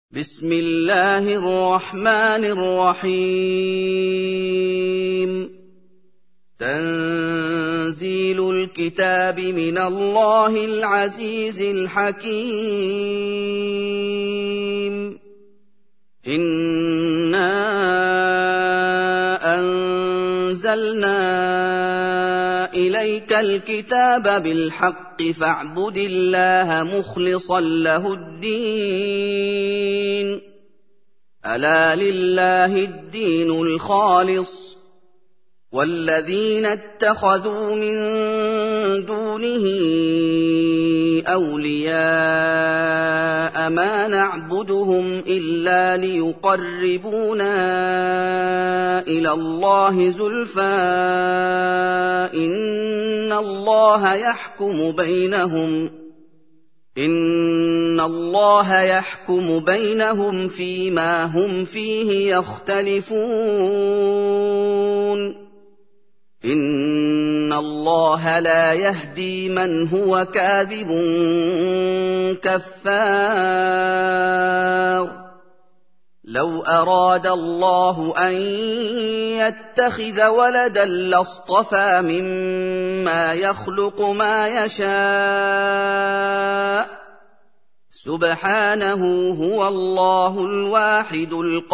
بسم الله الرحمن الرحيم تنزيل الكتاب من الله العزيز الحكيم إنا أنزلنا إليك الكتاب بالحق فاعبد الله مخلصا له الدين ألا لله الدين الخالص والذين اتخذوا من دونه أولياء ما نعبدهم إلا ليقربونا إلى الله زلفى إن الله يحكم بينهم فيما هم فيه يختلفون إن الله لا يهدي من هو كاذب كفار لو أراد الله أن يتخذ ولدا لاصطفى مما يخلق ما يشاء سبحانه هو الله الواحد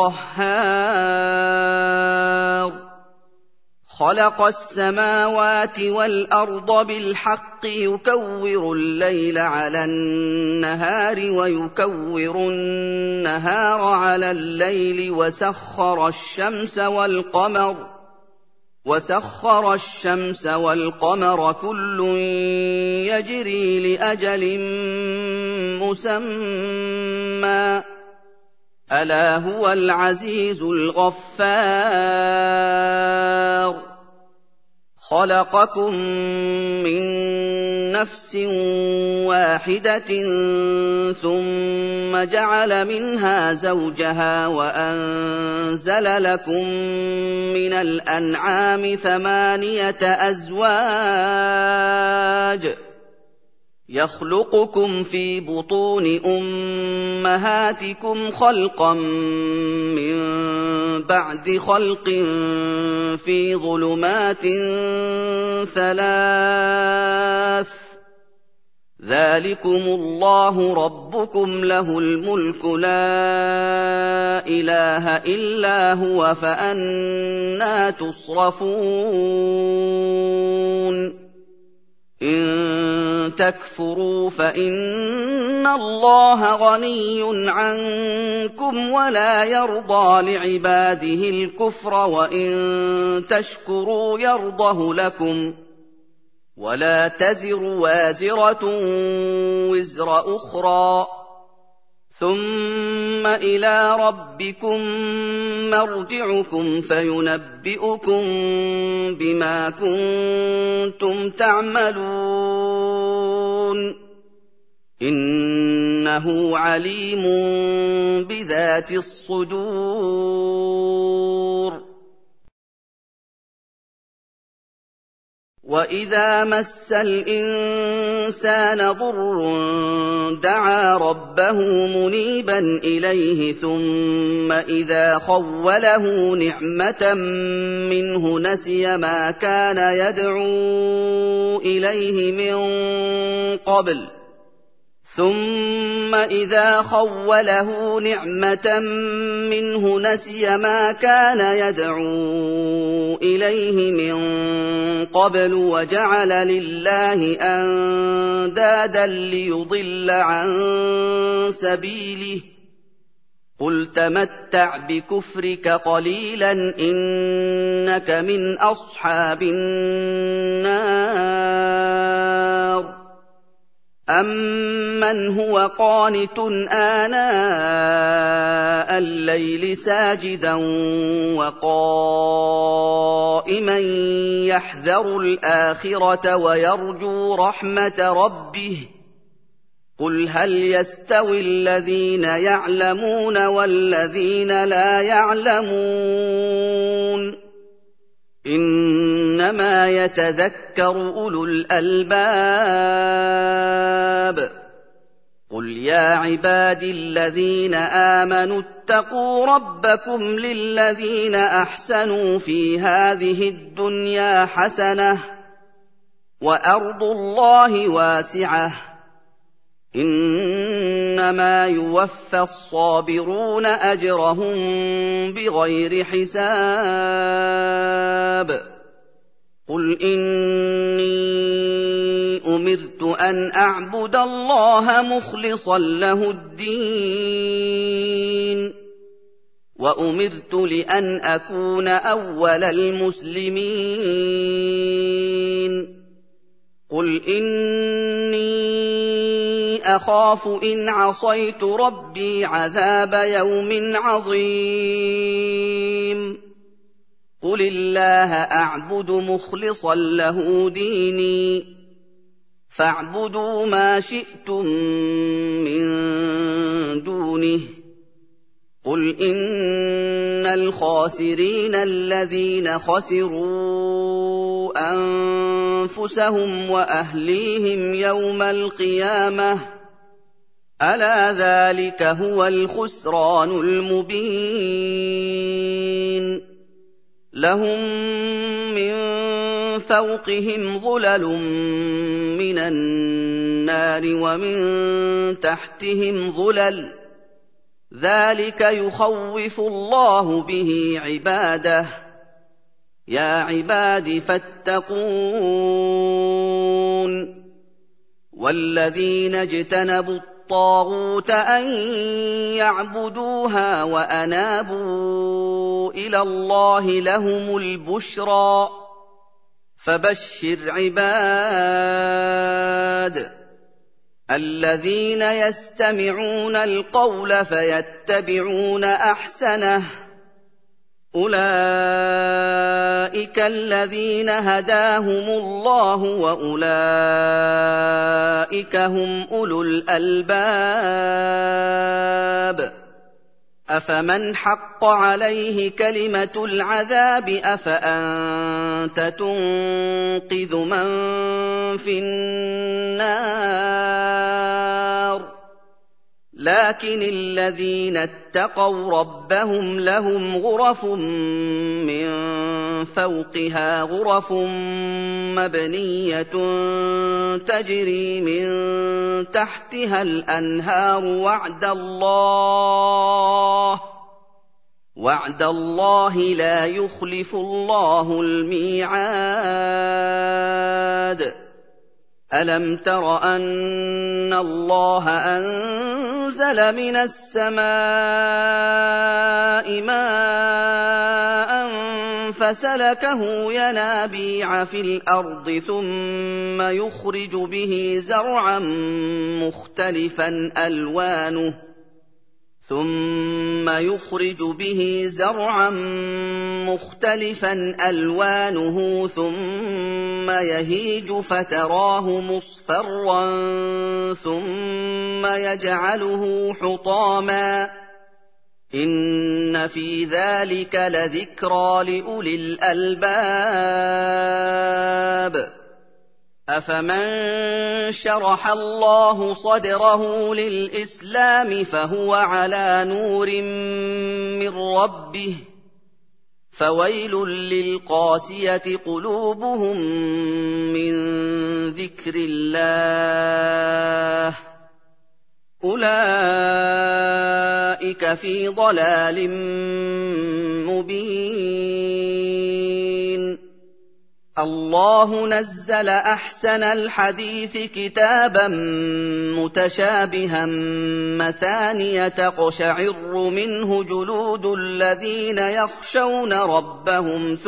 القهار خلق السماوات والأرض بالحق يكور الليل على النهار ويكور النهار على الليل وسخر الشمس والقمر كل يجري لأجل مسمى ألا هو العزيز الغفار خلقكم من نفس واحدة ثم جعل منها زوجها وأنزل لكم من الأنعام 8 أزواج يخلقكم في بطون أمهاتكم خلقا من بعد خلق في ظلمات 3 ذلكم الله ربكم له الملك لا إله إلا هو فأنى تصرفون إن تكفروا فإن الله غني عنكم ولا يرضى لعباده الكفر وإن تشكروا يرضه لكم ولا تزر وازرة وزر أخرى ثم إلى ربكم مرجعكم فينبئكم بما كنتم تعملون إنه عليم بذات الصدور وَإِذَا مَسَّ الْإِنسَانَ ضُرٌّ دَعَا رَبَّهُ مُنِيبًا إِلَيْهِ ثُمَّ إِذَا خَوَّلَهُ نِعْمَةً مِّنْهُ نَسِيَ مَا كَانَ يَدْعُو إِلَيْهِ من قبل وجعل لله أندادا ليضل عن سبيله قل تمتع بكفرك قليلا إنك من أصحاب النار أَمَّنْ هُوَ قَانِتٌ آنَاءَ اللَّيْلِ سَاجِدًا وَقَائِمًا يَحْذَرُ الْآخِرَةَ وَيَرْجُو رَحْمَةَ رَبِّهِ قُلْ هَلْ يَسْتَوِي الَّذِينَ يَعْلَمُونَ وَالَّذِينَ لَا يَعْلَمُونَ إِنَّمَا يَتَذَكَّرُ أُولُو الْأَلْبَابِ قُلْ يَا عِبَادِي الَّذِينَ آمَنُوا اتَّقُوا رَبَّكُمْ لِلَّذِينَ أَحْسَنُوا فِي هَٰذِهِ الدُّنْيَا حَسَنَةٌ ۗ وَأَرْضُ اللَّهِ وَاسِعَةٌ ۗ إِنَّمَا يُوَفَّى الصَّابِرُونَ أَجْرَهُم بِغَيْرِ حِسَابٍ قُلْ إِنِّي أُمِرْتُ أَنْ أَعْبُدَ اللَّهَ مُخْلِصًا لَّهُ الدِّينَ وَأُمِرْتُ لِأَنْ أَكُونَ أَوَّلَ الْمُسْلِمِينَ قُلْ إِنِّي أَخَافُ إِنْ عَصَيْتُ رَبِّي عَذَابَ يَوْمٍ عَظِيمٍ قُلِ اللَّهَ أَعْبُدُ مُخْلِصًا لَّهُ دِينِي فَاعْبُدُوا مَا شِئْتُم مِّن دُونِهِ قُلْ إِنَّ الْخَاسِرِينَ الَّذِينَ خَسِرُوا أَنفُسَهُمْ وَأَهْلِيهِمْ يَوْمَ الْقِيَامَةِ ۗ أَلَا ذَٰلِكَ هُوَ الْخُسْرَانُ الْمُبِينُ لَهُم مِّن فَوْقِهِمْ ظُلَلٌ مِّنَ النَّارِ وَمِن تَحْتِهِمْ ظُلَلٌ ۚ ذَٰلِكَ يُخَوِّفُ اللَّهُ بِهِ عِبَادَهُ ۚ يَا عِبَادِ فَاتَّقُونِ وَالَّذِينَ اجْتَنَبُوا الطَّاغُوتَ أَن يَعْبُدُوهَا وَأَنَابُوا إِلَى اللَّهِ لَهُمُ الْبُشْرَىٰ فَبَشِّرْ عِبَادِ الَّذِينَ يَسْتَمِعُونَ الْقَوْلَ فَيَتَّبِعُونَ أَحْسَنَهُ ۚ أُولَٰئِكَ الَّذِينَ هَدَاهُمُ اللَّهُ ۖ وَأُولَٰئِكَ هُمْ أُولُو الْأَلْبَابِ أَفَمَنْ حَقَّ عَلَيْهِ كَلِمَةُ الْعَذَابِ أَفَأَنتَ تُنقِذُ مَن فِي النَّارِ لَٰكِنِ الَّذِينَ اتَّقَوْا رَبَّهُمْ لَهُمْ غُرَفٌ مِّن فَوْقِهَا غُرَفٌ مَّبْنِيَّةٌ تَجْرِي مِن تَحْتِهَا الْأَنْهَارُ وَعْدَ اللَّهِ لَا يُخْلِفُ اللَّهُ الْمِيعَادَ أَلَمْ تَرَ أَنَّ اللَّهَ أَنزَلَ مِنَ السَّمَاءِ مَاءً فَسَلَكَهُ يَنَابِيعَ فِي الْأَرْضِ ثُمَّ يُخْرِجُ بِهِ زَرْعًا مُّخْتَلِفًا أَلْوَانُهُ ثُمَّ يَهِيجُ فَتَرَاهُ مُصْفَرًّا ثُمَّ يَجْعَلُهُ حُطَامًا ۚ إِنَّ فِي ذَٰلِكَ لَذِكْرَىٰ لِأُولِي الْأَلْبَابِ أَفَمَن شَرَحَ اللَّهُ صَدْرَهُ لِلْإِسْلَامِ فَهُوَ عَلَىٰ نُورٍ مِّن رَّبِّهِ ۖ فَوَيْلٌ لِّلْقَاسِيَةِ قُلُوبُهُم مِّن ذِكْرِ اللَّهِ ۚ أُولَٰئِكَ فِي ضَلَالٍ مُّبِينٍ اللَّهُ نَزَّلَ أَحْسَنَ الْحَدِيثِ كِتَابًا مُّتَشَابِهًا مَّثَانِيَ تَقْشَعِرُّ مِنْهُ جُلُودُ الَّذِينَ يَخْشَوْنَ رَبَّهُمْ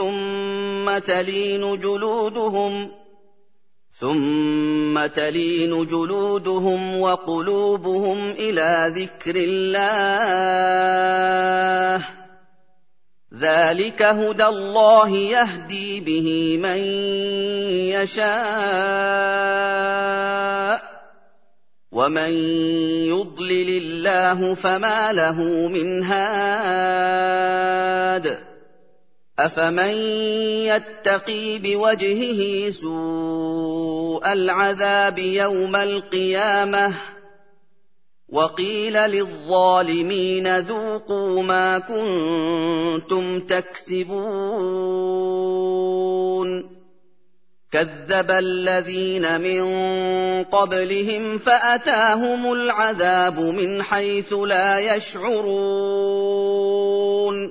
ثُمَّ تَلِينُ جُلُودُهُمْ وَقُلُوبُهُمْ إِلَىٰ ذِكْرِ اللَّهِ ۚ ذَٰلِكَ هُدَى اللَّهِ يَهْدِي بِهِ مَن يَشَاءُ ۚ وَمَن يُضْلِلِ اللَّهُ فَمَا لَهُ مِنْ هَادٍ أَفَمَن يَتَّقِي بِوَجْهِهِ سُوءَ الْعَذَابِ يَوْمَ الْقِيَامَةِ وقيل للظالمين ذوقوا ما كنتم تكسبون كذب الذين من قبلهم فأتاهم العذاب من حيث لا يشعرون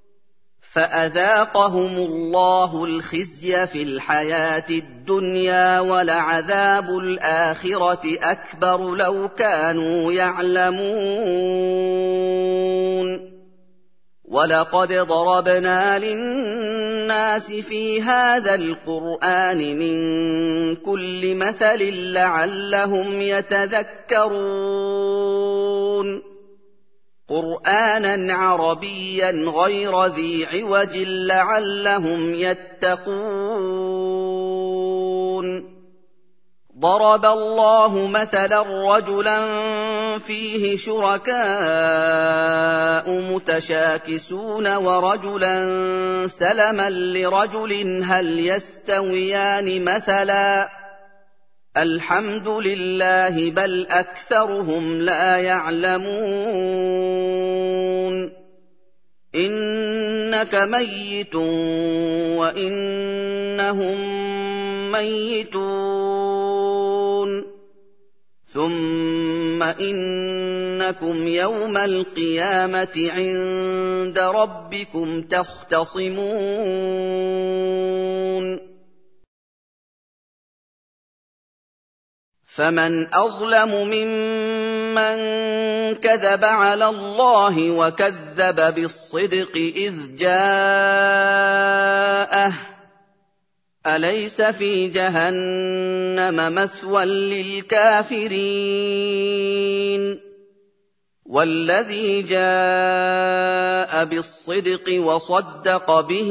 فأذاقهم الله الخزي في الحياة الدنيا ولعذاب الآخرة أكبر لو كانوا يعلمون ولقد ضربنا للناس في هذا القرآن من كل مثل لعلهم يتذكرون قرآنا عربيا غير ذي عوج لعلهم يتقون ضرب الله مثلا رجلا فيه شركاء متشاكسون ورجلا سلما لرجل هل يستويان مثلا الحمد لله بل أكثرهم لا يعلمون إنك ميت وإنهم ميتون ثم إنكم يوم القيامة عند ربكم تختصمون فمن أظلم ممن كذب على الله وكذب بالصدق إذ جاءه أليس في جهنم مثوى للكافرين والذي جاء بالصدق وصدق به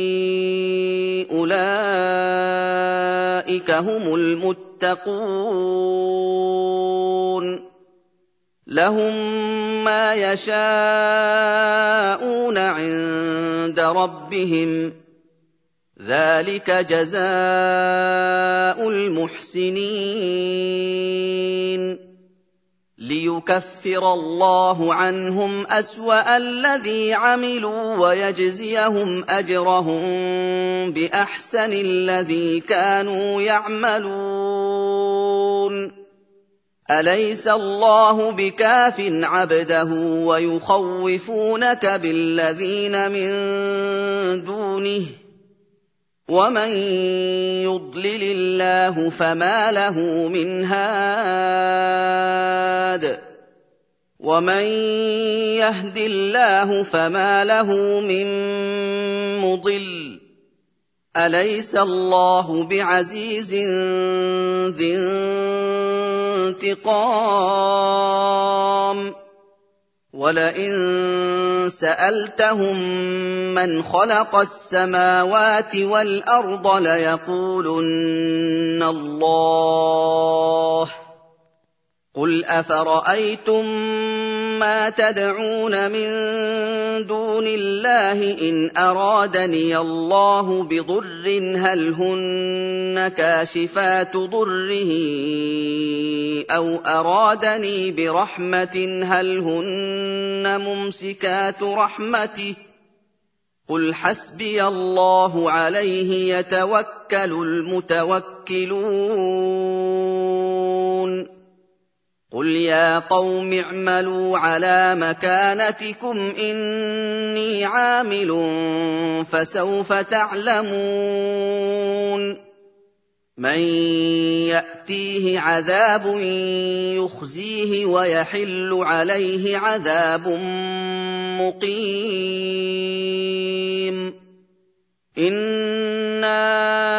أولئك هم المتقون لهم ما يشاءون عند ربهم ذلك جزاء المحسنين ليكفر الله عنهم أسوأ الذي عملوا ويجزيهم أجرهم بأحسن الذي كانوا يعملون أليس الله بكاف عبده ويخوفونك بالذين من دونه ومن يضلل الله فما له من هاد ومن يهد الله فما له من مضل أليس الله بعزيز ذي انتقام ولئن سألتهم من خلق السماوات والأرض ليقولن الله قل أفرأيتم ما تدعون من دون الله إن أرادني الله بضر هل هن كاشفات ضره أو أرادني برحمة هل هن ممسكات رحمته قل حسبي الله عليه يتوكل المتوكلون قل يا قوم اعملوا على مكانتكم إني عامل فسوف تعلمون من يأتيه عذاب يخزيه ويحل عليه عذاب مقيم إنا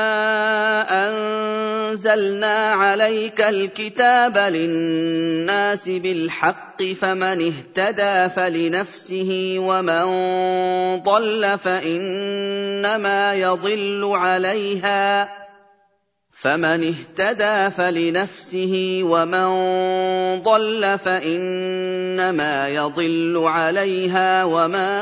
أنزلنا عليك الكتاب للناس بالحق فمن اهتدى فلنفسه ومن ضل فإنما يضل عليها فمن اهتدى فلنفسه ومن ضل فإنما يضل عليها وما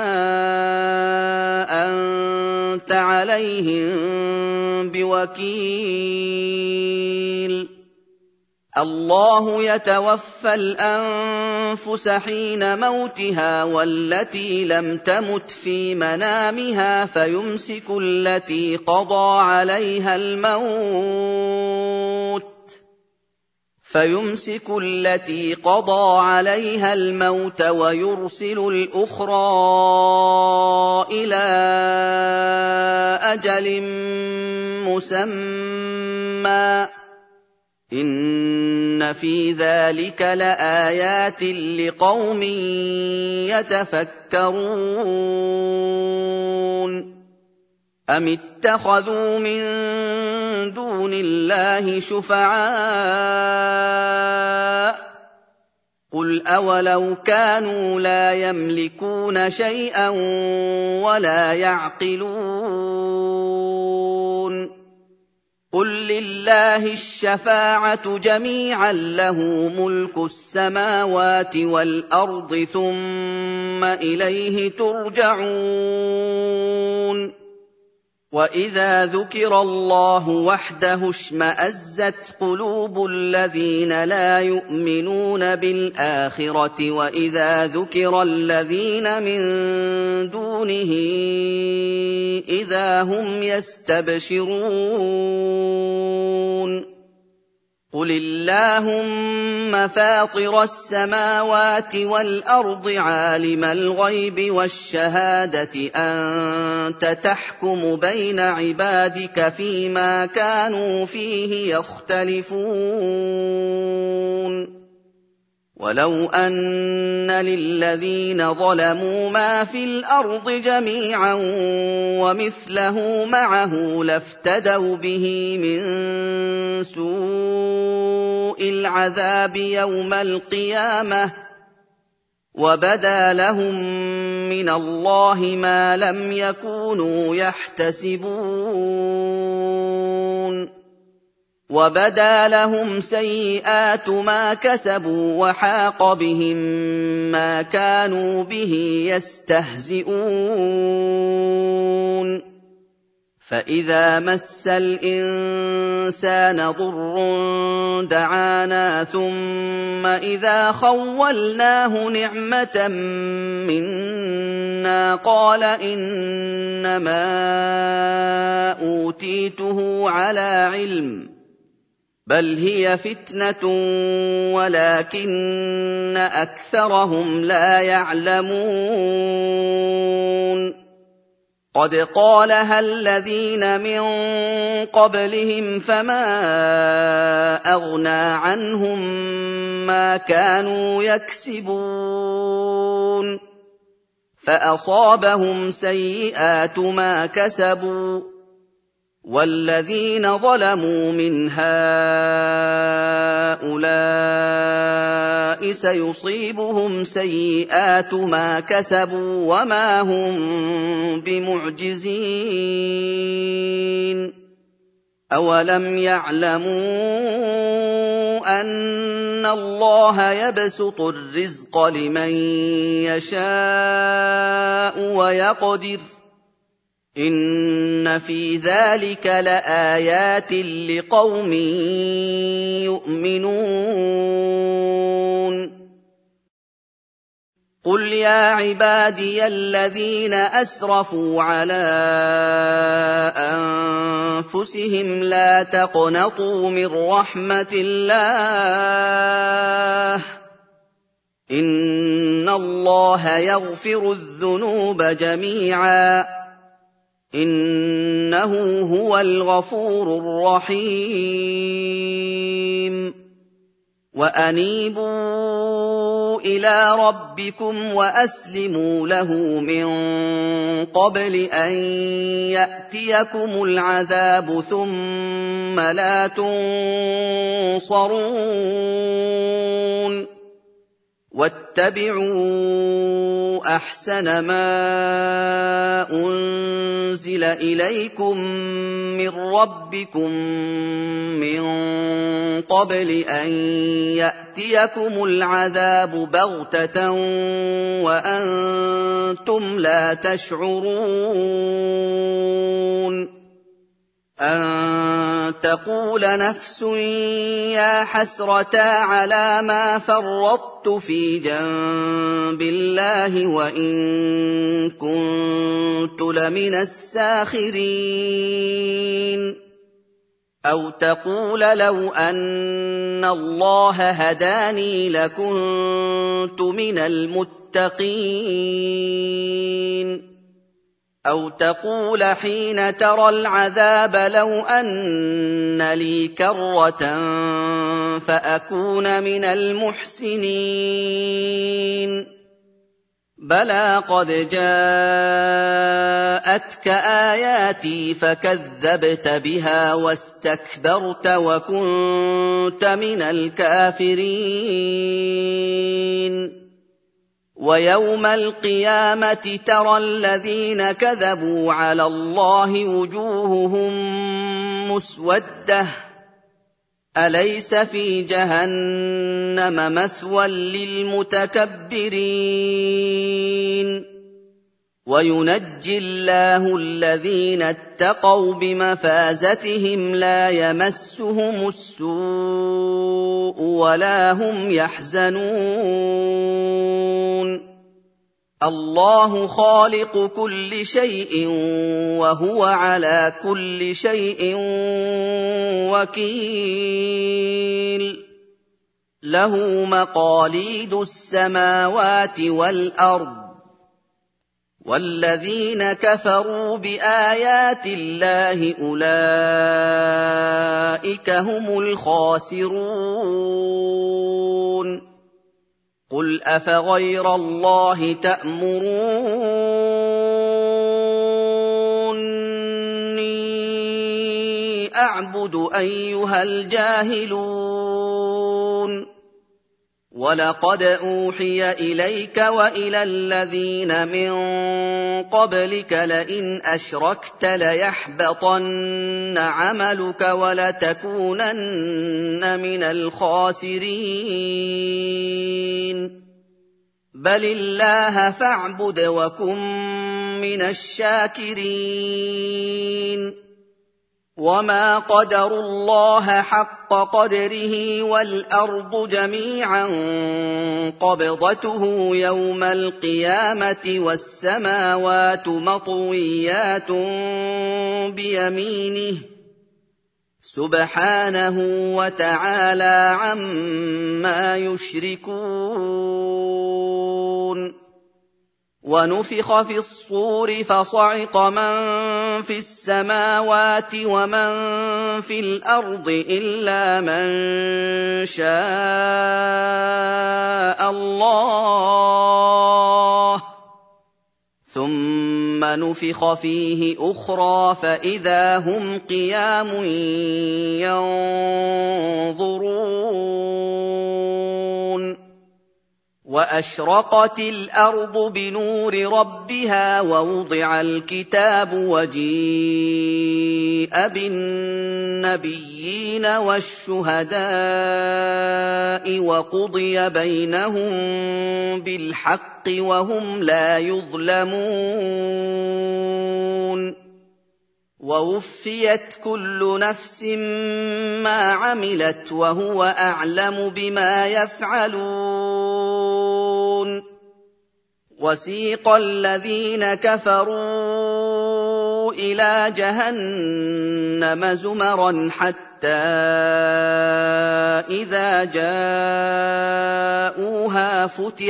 أنت عليهم بوكيل الله يتوفى الأنفس حين موتها والتي لم تمت في منامها فيمسك التي قضى عليها الموت ويرسل الأخرى إلى أجل مسمى إن في ذلك لآيات لقوم يتفكرون أم اتخذوا من دون الله شفعاء قل أولو كانوا لا يملكون شيئا ولا يعقلون قل لله الشفاعة جميعا له ملك السماوات والأرض ثم إليه ترجعون وإذا ذكر الله وحده اشمأزت قلوب الذين لا يؤمنون بالآخرة وإذا ذكر الذين من دونه إذا هم يستبشرون قل اللهم فاطر السماوات والأرض عالم الغيب والشهادة أنت تحكم بين عبادك فيما كانوا فيه يختلفون ولو أن للذين ظلموا ما في الأرض جميعا ومثله معه لافتدوا به من سوء العذاب يوم القيامة وبدا لهم من الله ما لم يكونوا يحتسبون وبدا لهم سيئات ما كسبوا وحاق بهم ما كانوا به يستهزئون فإذا مس الإنسان ضر دعانا ثم إذا خولناه نعمة منا قال إنما أوتيته على علم بل هي فتنة ولكن أكثرهم لا يعلمون قد قالها الذين من قبلهم فما أغنى عنهم ما كانوا يكسبون فأصابهم سيئات ما كسبوا والذين ظلموا من هؤلاء سيصيبهم سيئات ما كسبوا وما هم بمعجزين أولم يعلموا أن الله يبسط الرزق لمن يشاء ويقدر إن في ذلك لآيات لقوم يؤمنون قل يا عبادي الذين أسرفوا على أنفسهم لا تقنطوا من رحمة الله إن الله يغفر الذنوب جميعا إنه هو الغفور الرحيم وأنيبوا إلى ربكم وأسلموا له من قبل أن يأتيكم العذاب ثم لا تنصرون واتبعوا أحسن ما أنزل إليكم من ربكم من قبل أن يأتيكم العذاب بغتة وأنتم لا تشعرون أن تقول نفس يا حسرتا على ما فرطت في جنب الله وإن كنت لمن الساخرين أو تقول لو أن الله هداني لكنت من المتقين أو تقول حين ترى العذاب لو أن لي كرة فأكون من المحسنين بلى قد جاءتك آياتي فكذبت بها واستكبرت وكنت من الكافرين ويوم القيامة ترى الذين كذبوا على الله وجوههم مسودة أليس في جهنم مثوى للمتكبرين وينجي الله الذين اتقوا بمفازتهم لا يمسهم السوء ولا هم يحزنون الله خالق كل شيء وهو على كل شيء وكيل له مقاليد السماوات والأرض والذين كفروا بآيات الله أولئك هم الخاسرون قل أفغير الله تأمروني أعبد أيها الجاهلون ولقد أوحي إليك وإلى الذين من قبلك لئن أشركت ليحبطن عملك ولتكونن من الخاسرين بل الله فاعبد وكن من الشاكرين وما قدروا الله حق قدره والأرض جميعا قبضته يوم القيامة والسماوات مطويات بيمينه سبحانه وتعالى عما يشركون ونفخ في الصور فصعق من في السماوات ومن في الأرض إلا من شاء الله ثم نفخ فيه أخرى فإذا هم قيام ينظرون وأشرقت الأرض بنور ربها ووضع الكتاب وجيء بالنبيين والشهداء وقضي بينهم بالحق وهم لا يظلمون ووفيت كل نفس ما عملت وهو أعلم بما يفعلون وسيق الذين كفروا إلى جهنم زمرا حتى إذا جاءوها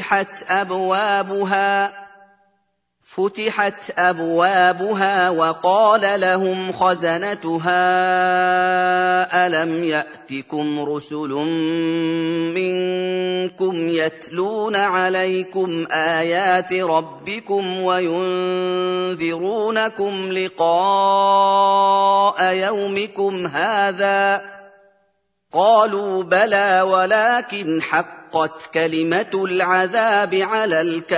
فتحت أبوابها وقال لهم خزنتها ألم يأتكم رسل منكم يتلون عليكم آيات ربكم وينذرونكم لقاء يومكم هذا قالوا بلى ولكن حقت كلمة العذاب على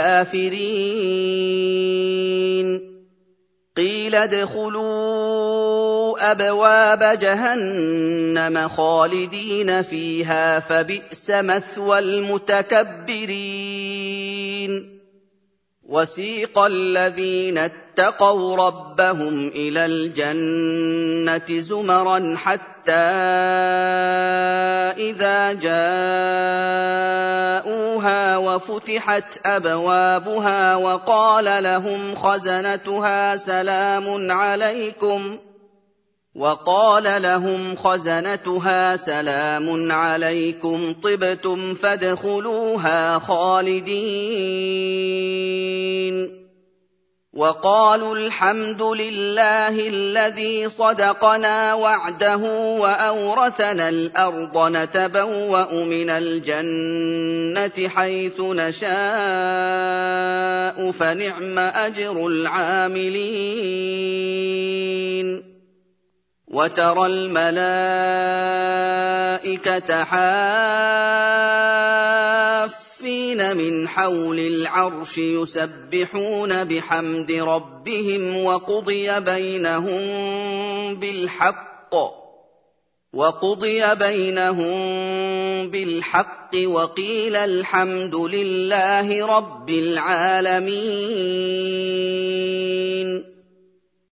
الكافرين قيل ادخلوا أبواب جهنم خالدين فيها فبئس مثوى المتكبرين وَسِيقَ الَّذِينَ اتَّقَوْا رَبَّهُمْ إِلَى الْجَنَّةِ زُمَرًا حَتَّىٰ إِذَا جَاءُوهَا وَفُتِحَتْ أَبْوَابُهَا وَقَالَ لَهُمْ خَزَنَتُهَا سَلَامٌ عَلَيْكُمْ طِبْتُمْ فَادْخُلُوهَا خَالِدِينَ وَقَالُوا الْحَمْدُ لِلَّهِ الَّذِي صَدَقَنَا وَعْدَهُ وَأَوْرَثَنَا الْأَرْضَ نَتَبَوَّأُ مِنَ الْجَنَّةِ حَيْثُ نَشَاءُ فَنِعْمَ أَجْرُ الْعَامِلِينَ وَتَرَى الْمَلَائِكَةَ حَافِّينَ مِنْ حَوْلِ الْعَرْشِ يُسَبِّحُونَ بِحَمْدِ رَبِّهِمْ وَقُضِيَ بَيْنَهُم بِالْحَقِّ وَقِيلَ الْحَمْدُ لِلَّهِ رَبِّ الْعَالَمِينَ